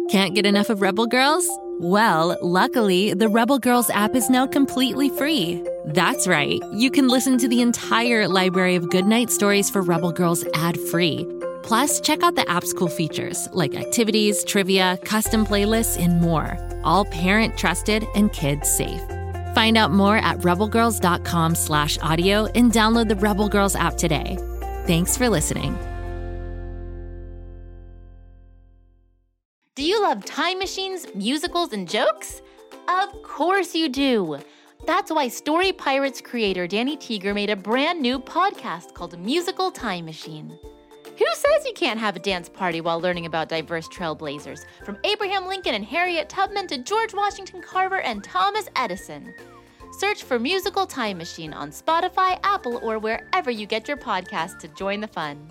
Can't get enough of Rebel Girls? Well, luckily, the Rebel Girls app is now completely free. That's right. You can listen to the entire library of goodnight stories for Rebel Girls ad-free. Plus, check out the app's cool features like activities, trivia, custom playlists, and more. All parent-trusted and kids-safe. Find out more at rebelgirls.com/audio and download the Rebel Girls app today. Thanks for listening. Do you love time machines, musicals, and jokes? Of course you do. That's why Story Pirates creator Danny Teeger made a brand new podcast called Musical Time Machine. Who says you can't have a dance party while learning about diverse trailblazers, from Abraham Lincoln and Harriet Tubman to George Washington Carver and Thomas Edison? Search for Musical Time Machine on Spotify, Apple, or wherever you get your podcasts to join the fun.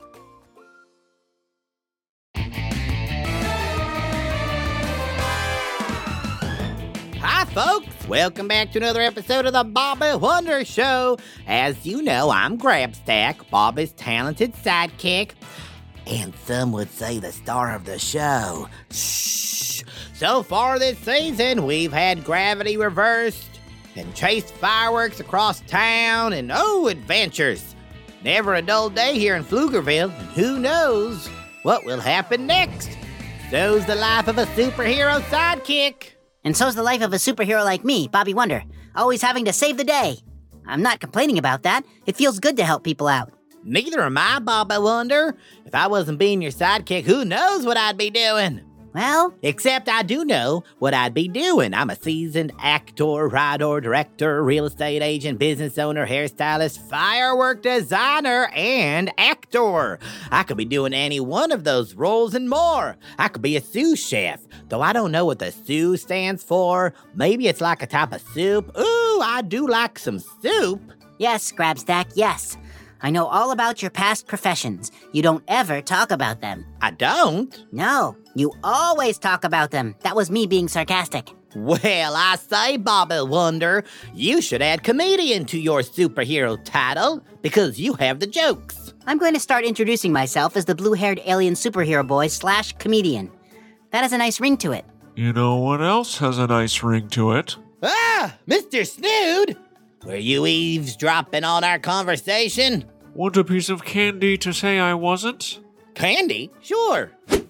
Hi, folks. Welcome back to another episode of the Bobby Wonder Show. As you know, I'm Grabstack, Bobby's talented sidekick, and some would say the star of the show. Shh. So far this season, we've had gravity reversed and chased fireworks across town and, adventures. Never a dull day here in Pflugerville, and who knows what will happen next. So's the life of a superhero sidekick. And so's the life of a superhero like me, Bobby Wonder, always having to save the day. I'm not complaining about that. It feels good to help people out. Neither am I, Bobby Wonder. If I wasn't being your sidekick, who knows what I'd be doing? Well, except I do know what I'd be doing. I'm a seasoned actor, writer, director, real estate agent, business owner, hairstylist, firework designer, and actor. I could be doing any one of those roles and more. I could be a sous chef, though I don't know what the sous stands for. Maybe it's like a type of soup. Ooh, I do like some soup. Yes, Grabstack, yes. I know all about your past professions. You don't ever talk about them. I don't? No, you always talk about them. That was me being sarcastic. Well, I say, Bobby Wonder, you should add comedian to your superhero title because you have the jokes. I'm going to start introducing myself as the blue-haired alien superhero boy / comedian. That has a nice ring to it. You know what else has a nice ring to it? Ah, Mr. Snood! Were you eavesdropping on our conversation? Want a piece of candy to say I wasn't? Candy? Sure.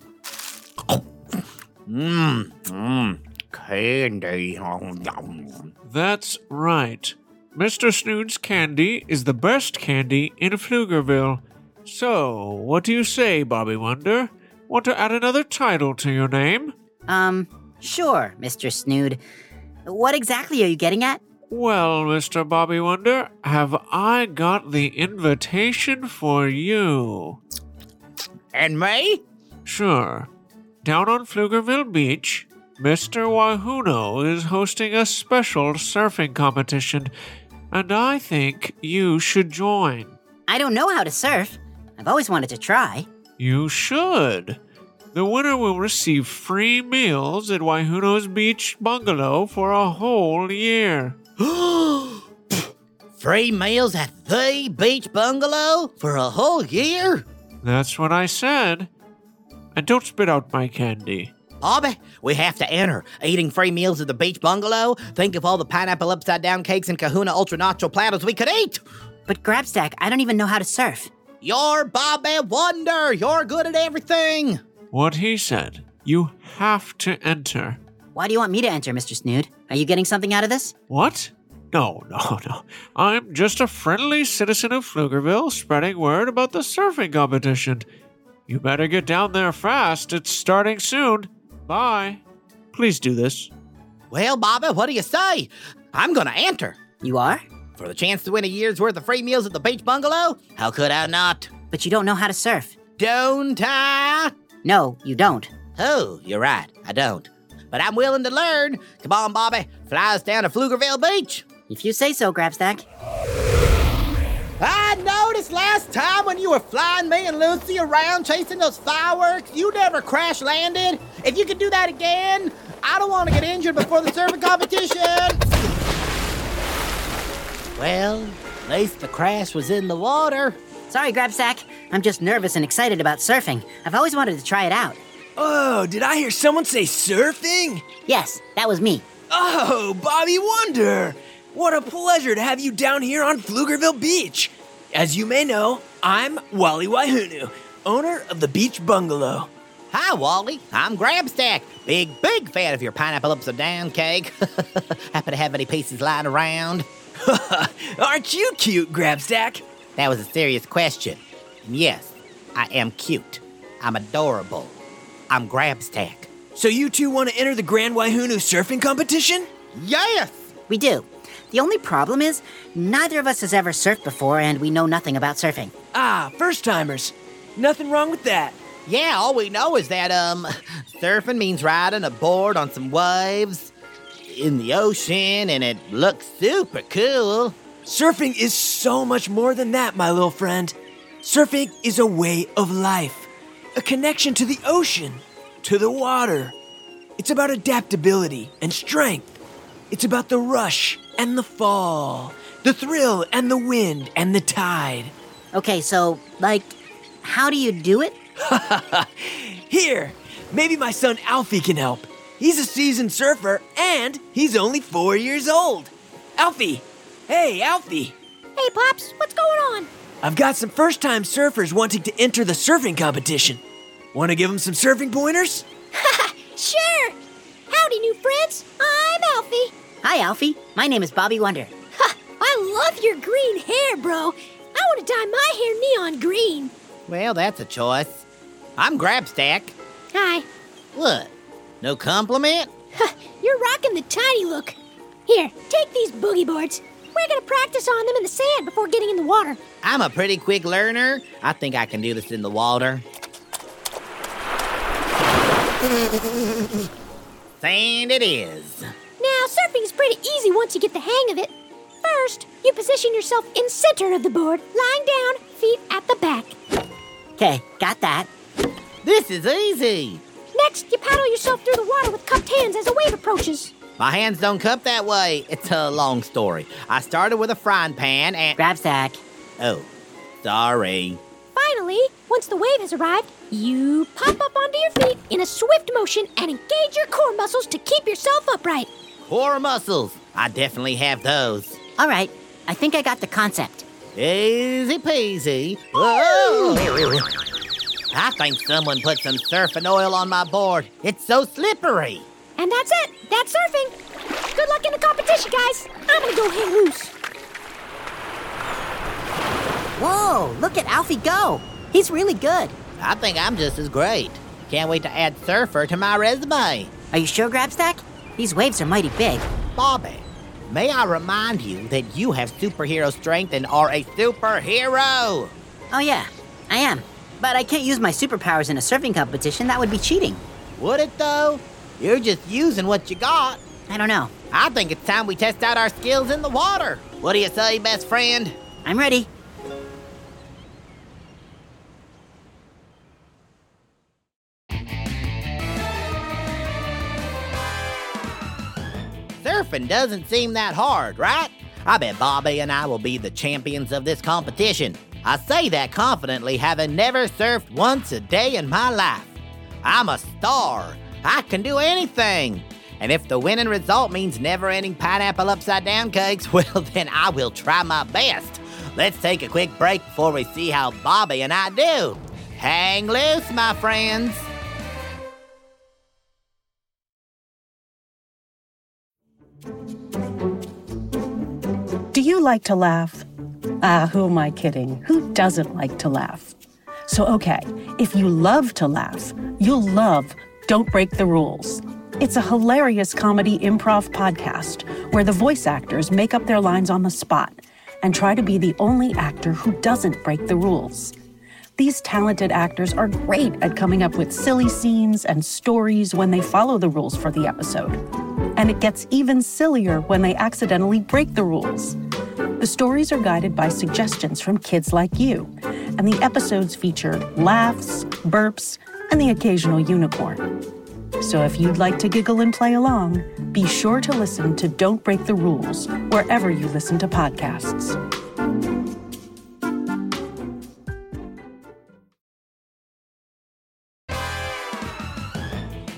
Candy. That's right. Mr. Snood's candy is the best candy in Pflugerville. So, what do you say, Bobby Wonder? Want to add another title to your name? Sure, Mr. Snood. What exactly are you getting at? Well, Mr. Bobby Wonder, have I got the invitation for you? And me? Sure. Down on Pflugerville Beach, Mr. Wahuno is hosting a special surfing competition, and I think you should join. I don't know how to surf. I've always wanted to try. You should. The winner will receive free meals at Wahuno's Beach Bungalow for a whole year. Free meals at the Beach Bungalow for a whole year? That's what I said. And don't spit out my candy. Bobby, we have to enter. Eating free meals at the Beach Bungalow? Think of all the pineapple upside-down cakes and Kahuna Ultra Nacho platters we could eat. But Grabstack, I don't even know how to surf. You're Bobby Wonder. You're good at everything. What he said. You have to enter. Why do you want me to enter, Mr. Snood? Are you getting something out of this? What? No. I'm just a friendly citizen of Pflugerville spreading word about the surfing competition. You better get down there fast. It's starting soon. Bye. Please do this. Well, Bobby, what do you say? I'm going to enter. You are? For the chance to win a year's worth of free meals at the Beach Bungalow? How could I not? But you don't know how to surf. Don't I? No, you don't. Oh, you're right. I don't. But I'm willing to learn. Come on, Bobby. Fly us down to Pflugerville Beach. If you say so, Grabstack. I noticed last time when you were flying me and Lucy around chasing those fireworks, you never crash landed. If you could do that again, I don't want to get injured before the surfing competition. Well, at least the crash was in the water. Sorry, Grabstack. I'm just nervous and excited about surfing. I've always wanted to try it out. Oh, did I hear someone say surfing? Yes, that was me. Oh, Bobby Wonder! What a pleasure to have you down here on Pflugerville Beach. As you may know, I'm Wally Waihunu, owner of the Beach Bungalow. Hi, Wally. I'm Grabstack. Big fan of your pineapple upside down cake. Happen to have any pieces lying around? Aren't you cute, Grabstack? That was a serious question. Yes, I am cute. I'm adorable. I'm Grabstack. So you two want to enter the Grand Waihunu surfing competition? Yes! We do. The only problem is, neither of us has ever surfed before, and we know nothing about surfing. Ah, first-timers. Nothing wrong with that. Yeah, all we know is that, surfing means riding a board on some waves in the ocean, and it looks super cool. Surfing is so much more than that, my little friend. Surfing is a way of life, a connection to the ocean, to the water. It's about adaptability and strength. It's about the rush and the fall, the thrill and the wind and the tide. Okay, so, how do you do it? Here, maybe my son Alfie can help. He's a seasoned surfer, and he's only 4 years old. Alfie! Hey, Alfie! Hey, Pops, what's going on? I've got some first-time surfers wanting to enter the surfing competition. Want to give them some surfing pointers? Sure! Howdy, new friends. I'm Alfie. Hi, Alfie. My name is Bobby Wonder. I love your green hair, bro. I want to dye my hair neon green. Well, that's a choice. I'm Grabstack. Hi. What? No compliment? You're rocking the tiny look. Here, take these boogie boards. We're going to practice on them in the sand before getting in the water. I'm a pretty quick learner. I think I can do this in the water. Sand it is. Now, surfing is pretty easy once you get the hang of it. First, you position yourself in center of the board, lying down, feet at the back. Okay, got that. This is easy. Next, you paddle yourself through the water with cupped hands as a wave approaches. My hands don't cup that way. It's a long story. I started with a frying pan and... Grabstack. Oh, sorry. Finally, once the wave has arrived, you pop up onto your feet in a swift motion and engage your core muscles to keep yourself upright. Core muscles. I definitely have those. All right, I think I got the concept. Easy peasy. Whoa! I think someone put some surfing oil on my board. It's so slippery. And that's it. That's surfing. Good luck in the competition, guys. I'm gonna go hang loose. Whoa, look at Alfie go. He's really good. I think I'm just as great. Can't wait to add surfer to my resume. Are you sure, Grabstack? These waves are mighty big. Bobby, may I remind you that you have superhero strength and are a superhero? Oh yeah, I am. But I can't use my superpowers in a surfing competition. That would be cheating. Would it, though? You're just using what you got. I don't know. I think it's time we test out our skills in the water. What do you say, best friend? I'm ready. Surfing doesn't seem that hard, right? I bet Bobby and I will be the champions of this competition. I say that confidently, having never surfed once a day in my life. I'm a star. I can do anything. And if the winning result means never-ending pineapple upside-down cakes, well, then I will try my best. Let's take a quick break before we see how Bobby and I do. Hang loose, my friends. Do you like to laugh? Who am I kidding? Who doesn't like to laugh? So, okay, if you love to laugh, you'll love Don't Break the Rules. It's a hilarious comedy improv podcast where the voice actors make up their lines on the spot and try to be the only actor who doesn't break the rules. These talented actors are great at coming up with silly scenes and stories when they follow the rules for the episode. And it gets even sillier when they accidentally break the rules. The stories are guided by suggestions from kids like you, and the episodes feature laughs, burps, and the occasional unicorn. So if you'd like to giggle and play along, be sure to listen to Don't Break the Rules wherever you listen to podcasts.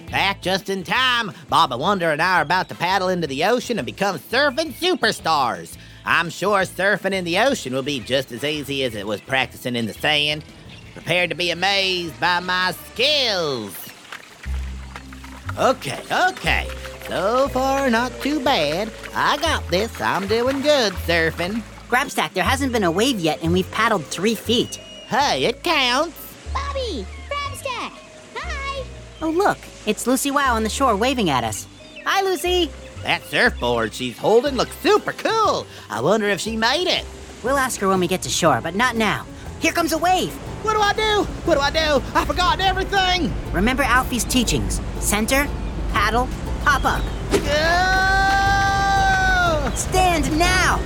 Back just in time. Bobby Wonder and I are about to paddle into the ocean and become surfing superstars. I'm sure surfing in the ocean will be just as easy as it was practicing in the sand. Prepared to be amazed by my skills. Okay. So far, not too bad. I got this. I'm doing good surfing. Grabstack, there hasn't been a wave yet, and we've paddled 3 feet. Hey, it counts. Bobby! Grabstack! Hi! Oh, look, it's Lucy Wow on the shore waving at us. Hi, Lucy! That surfboard she's holding looks super cool. I wonder if she made it. We'll ask her when we get to shore, but not now. Here comes a wave! What do I do? I've forgotten everything. Remember Alfie's teachings. Center, paddle, pop up. Go! Stand now!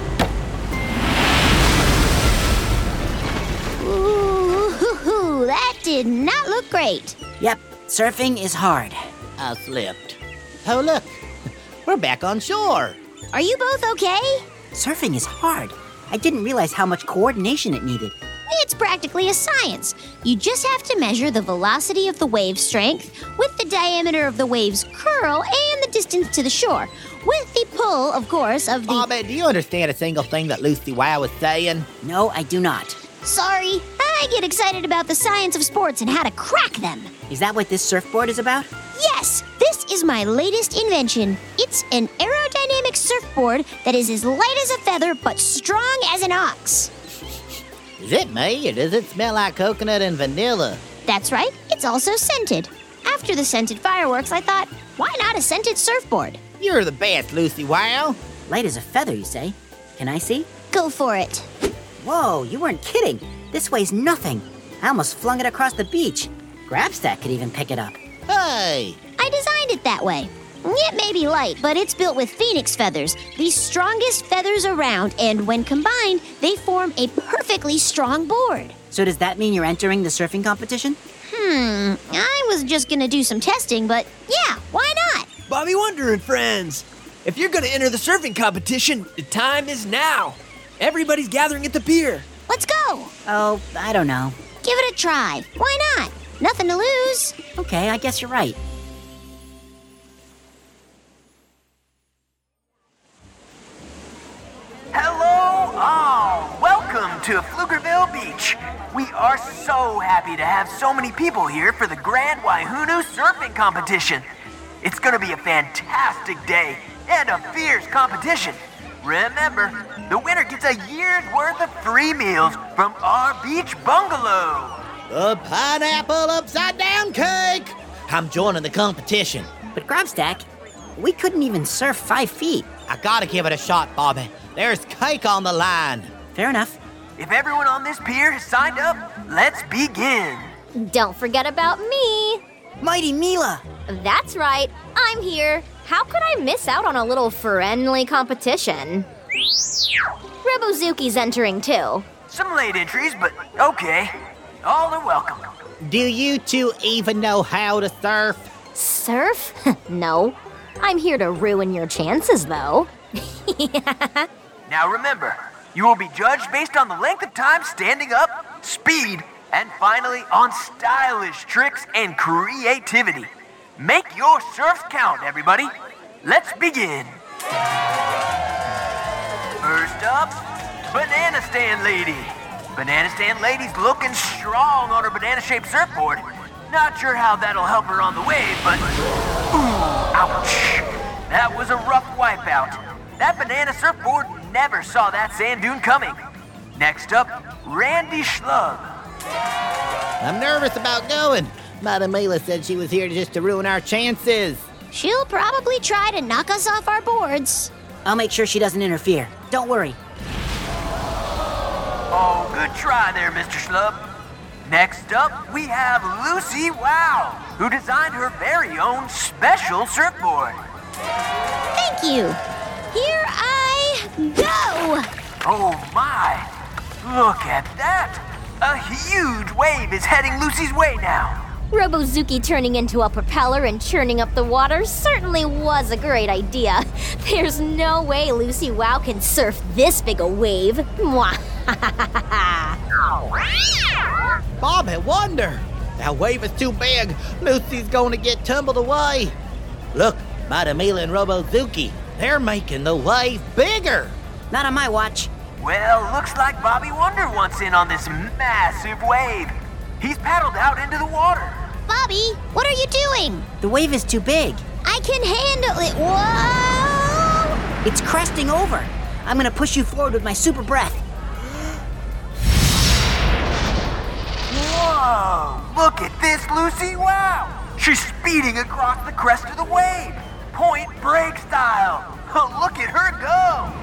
Ooh, that did not look great. Yep, surfing is hard. I slipped. Oh, look. We're back on shore. Are you both okay? Surfing is hard. I didn't realize how much coordination it needed. It's practically a science. You just have to measure the velocity of the wave strength with the diameter of the wave's curl and the distance to the shore. With the pull, of course, of the... Bobby, do you understand a single thing that Lucy Wow was saying? No, I do not. Sorry, I get excited about the science of sports and how to crack them. Is that what this surfboard is about? Yes, this is my latest invention. It's an aerodynamic surfboard that is as light as a feather but strong as an ox. Is it me, or does it smell like coconut and vanilla? That's right, it's also scented. After the scented fireworks, I thought, why not a scented surfboard? You're the best, Lucy Wow. Light as a feather, you say? Can I see? Go for it. Whoa, you weren't kidding. This weighs nothing. I almost flung it across the beach. Grabstack could even pick it up. Hey! I designed it that way. It may be light, but it's built with phoenix feathers, the strongest feathers around, and when combined, they form a perfectly strong board. So does that mean you're entering the surfing competition? I was just gonna do some testing, but yeah, why not? Bobby Wonder and friends, if you're gonna enter the surfing competition, the time is now. Everybody's gathering at the pier. Let's go. Oh, I don't know. Give it a try. Why not? Nothing to lose. Okay, I guess you're right. Hello all! Welcome to Pflugerville Beach. We are so happy to have so many people here for the Grand Waihunu Surfing Competition. It's gonna be a fantastic day and a fierce competition. Remember, the winner gets a year's worth of free meals from our beach bungalow. The pineapple upside down cake! I'm joining the competition. But Grabstack, we couldn't even surf 5 feet. I gotta give it a shot, Bobby. There's cake on the line. Fair enough. If everyone on this pier has signed up, let's begin. Don't forget about me. Mighty Mila! That's right, I'm here. How could I miss out on a little friendly competition? Robozuki's entering too. Some late entries, but okay. All are welcome. Do you two even know how to surf? Surf? No. I'm here to ruin your chances, though. Now remember, you will be judged based on the length of time standing up, speed, and finally on stylish tricks and creativity. Make your surfs count, everybody. Let's begin. First up, Banana Stand Lady. Banana Stand Lady's looking strong on her banana-shaped surfboard. Not sure how that'll help her on the wave, but... Ooh, ouch. That was a rough wipeout. That banana surfboard never saw that sand dune coming. Next up, Randy Schlug. I'm nervous about going. Mighty Mila said she was here just to ruin our chances. She'll probably try to knock us off our boards. I'll make sure she doesn't interfere. Don't worry. Oh, good try there, Mr. Schlub. Next up, we have Lucy Wow, who designed her very own special surfboard. Thank you. Here I go. Oh my, look at that. A huge wave is heading Lucy's way now. Robozuki turning into a propeller and churning up the water certainly was a great idea. There's no way Lucy Wow can surf this big a wave. Mwah. Bobby Wonder, That wave is too big. Lucy's going to get tumbled away. Look, Madamila and Robozuki. They're making the wave bigger. Not on my watch. Well, looks like Bobby Wonder wants in on this massive wave. He's paddled out into the water. Bobby, what are you doing? The wave is too big. I can handle it. Whoa! It's cresting over. I'm gonna push you forward with my super breath. Whoa! Look at this, Lucy! Wow! She's speeding across the crest of the wave, Point Break style. Oh, look at her go!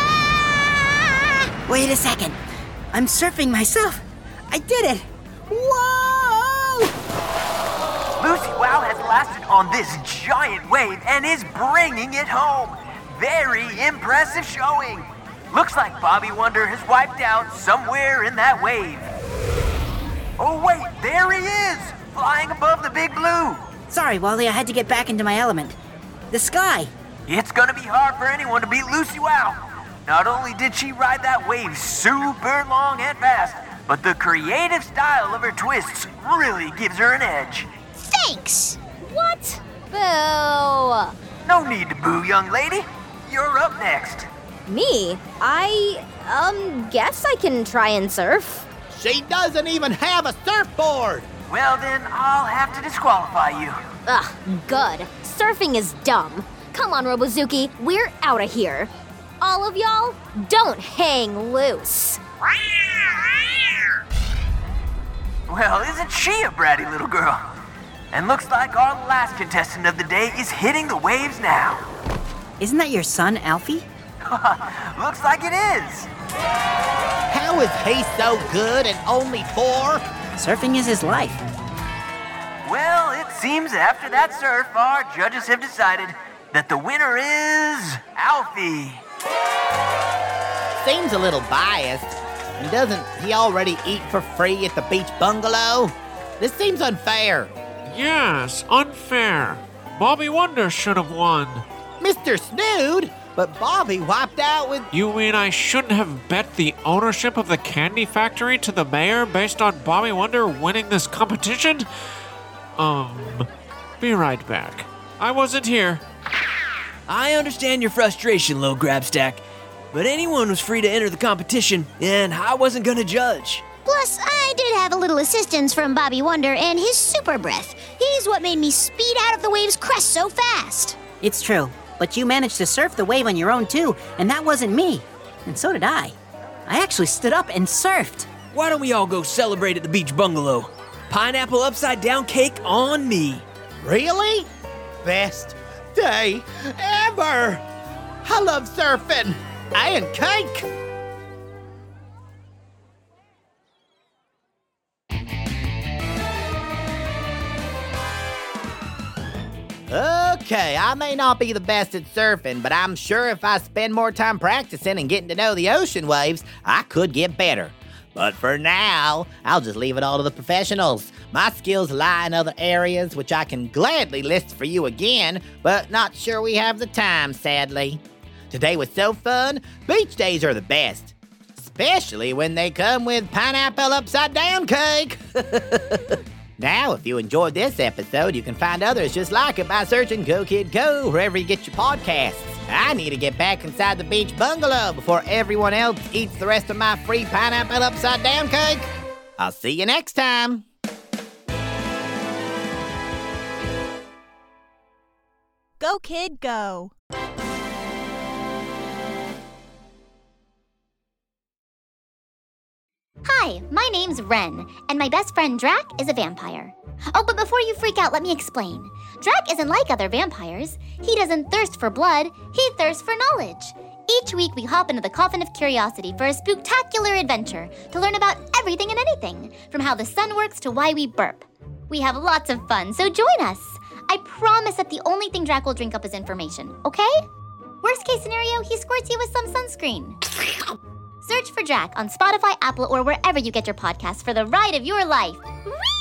Ah! Wait a second. I'm surfing myself. I did it. Whoa! Lucy Wow has lasted on this giant wave and is bringing it home. Very impressive showing. Looks like Bobby Wonder has wiped out somewhere in that wave. Oh wait, there he is, flying above the big blue. Sorry, Wally, I had to get back into my element. The sky. It's gonna be hard for anyone to beat Lucy Wow. Not only did she ride that wave super long and fast, but the creative style of her twists really gives her an edge. Thanks. What? Boo. No need to boo, young lady. You're up next. Me? I guess I can try and surf. She doesn't even have a surfboard. Well then, I'll have to disqualify you. Ugh, good. Surfing is dumb. Come on, Robozuki, we're out of here. All of y'all, don't hang loose. Well, isn't she a bratty little girl? And looks like our last contestant of the day is hitting the waves now. Isn't that your son, Alfie? Looks like it is. How is he so good and only 4? Surfing is his life. Well, it seems after that surf, our judges have decided that the winner is Alfie. Seems a little biased. And doesn't he already eat for free at the beach bungalow? This seems unfair. Yes, unfair. Bobby Wonder should have won. Mr. Snood, but Bobby wiped out with... You mean I shouldn't have bet the ownership of the candy factory to the mayor based on Bobby Wonder winning this competition? Be right back. I wasn't here. I understand your frustration, Low Grabstack, but anyone was free to enter the competition, and I wasn't gonna judge. Plus, I did have a little assistance from Bobby Wonder and his super breath. He's what made me speed out of the wave's crest so fast. It's true, but you managed to surf the wave on your own too, and that wasn't me. And so did I. I actually stood up and surfed. Why don't we all go celebrate at the beach bungalow? Pineapple upside down cake on me. Really? Best day ever! I love surfing and cake! Okay, I may not be the best at surfing, but I'm sure if I spend more time practicing and getting to know the ocean waves, I could get better. But for now, I'll just leave it all to the professionals. My skills lie in other areas, which I can gladly list for you again, but not sure we have the time, sadly. Today was so fun. Beach days are the best, especially when they come with pineapple upside down cake. Now, if you enjoyed this episode, you can find others just like it by searching Go Kid Go wherever you get your podcasts. I need to get back inside the beach bungalow before everyone else eats the rest of my free pineapple upside down cake. I'll see you next time. Go Kid Go. Hi, my name's Ren, and my best friend Drac is a vampire. Oh, but before you freak out, let me explain. Drac isn't like other vampires. He doesn't thirst for blood, he thirsts for knowledge. Each week we hop into the Coffin of Curiosity for a spooktacular adventure to learn about everything and anything, from how the sun works to why we burp. We have lots of fun, so join us. I promise that the only thing Drac will drink up is information, okay? Worst case scenario, he squirts you with some sunscreen. Search for Drac on Spotify, Apple, or wherever you get your podcasts for the ride of your life. Whee!